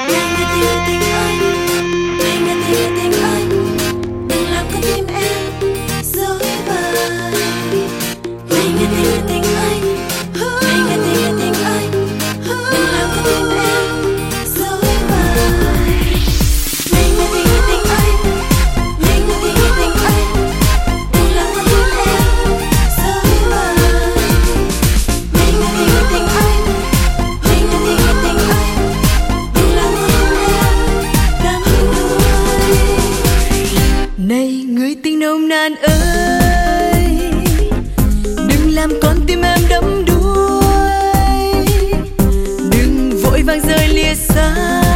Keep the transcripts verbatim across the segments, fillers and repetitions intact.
Này người tình người tình ơi, này người tình người tình ơi, đừng làm con tim em dối bời. Này người tình người tình ơi, này người tình người tình ơi, đừng làm con tim em dối bời. Này người tình người tình ơi, này người tình người tình ơi, đừng làm con tim em dối bời. Này người tình người tình ơi, này người tình người tình ơi, đừng làm con tim em đắm đuối. Này người tình nồng nàn ơi, đừng làm con tim em đắm đuối, đừng vội vàng rời lìa xa.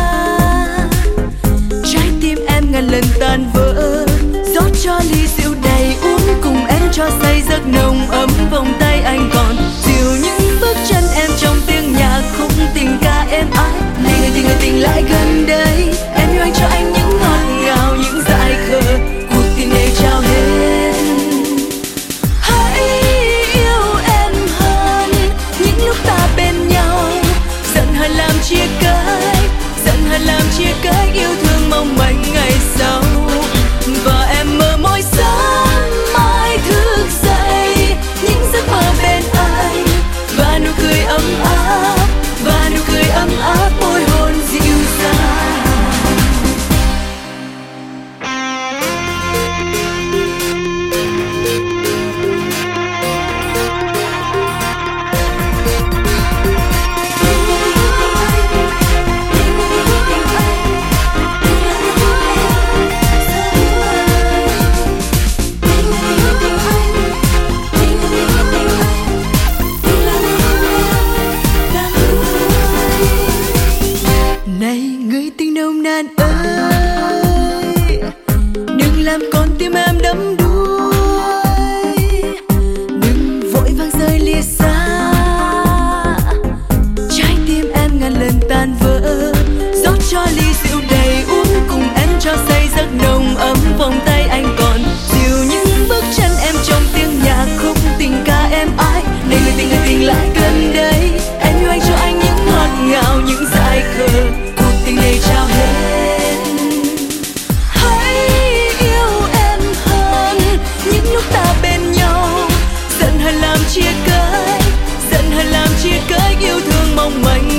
Trái tim em ngàn lần tan vỡ, rót cho ly rượu đầy uống cùng em cho say giấc nồng ấm. Vòng tay anh còn dìu những bước chân em trong tiếng nhạc khúc tình ca êm ái. Này người tình người tình lại gần đây, em yêu anh cho anh những ngọt ngào những dại khờ, cuộc tình này trao hết. Hãy yêu em hơn những lúc ta bên nhau, giận hờn làm chia cách, giận hờn làm chia cách, yêu thương mong manh ngày sau. Và em mơ mỗi sáng mai thức dậy những giấc mơ bên anh, và nụ cười ấm áp, và nụ cười ấm áp, môi hôn dịu dàng. Này người tình nồng nàn ơi, đừng làm con tim em đắm đuối, đừng vội vàng rời lìa xa. Trái tim em ngàn lần tan vỡ, rót cho ly rượu đầy uống cùng em cho say giấc nồng ấm. Vòng tay anh còn dìu những bước chân em trong tiếng nhạc khúc tình ca êm ái. Này người tình người tình lại gần đây, em yêu anh cho anh những ngọt ngào những dại khờ, cuộc tình này trao hết. Hãy yêu em hơn những lúc ta bên nhau, giận hờn làm chia cách, giận hờn làm chia cách, yêu thương mong manh